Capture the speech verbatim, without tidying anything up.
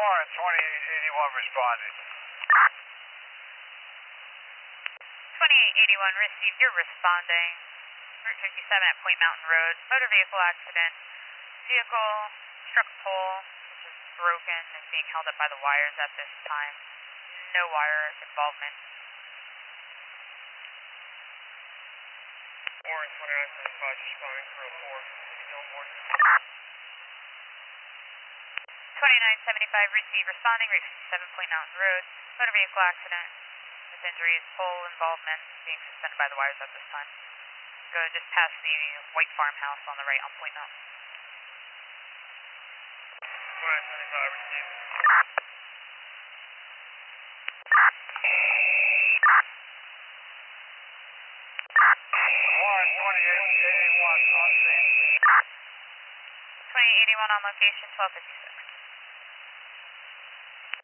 Warren, twenty-eight eighty-one responding. twenty-eight eighty-one received, you're responding. Route fifty-seven at Point Mountain Road, motor vehicle accident. Vehicle struck a pole, which is broken, is being held up by the wires at this time. No wire involvement. Warren, twenty-nine seventy-five, responding for oh four. Billboard. twenty-nine seventy-five received, responding, Route fifty-seven Point Mountain Road, motor vehicle accident. With injuries, pole involvement, being suspended by the wires at this time. Go just past the white farmhouse on the right on Point Mountain. twenty-nine seventy-five, received. Warren, twenty-eight eighty-one on scene. twenty-eight eighty-one on location, twelve fifty-six.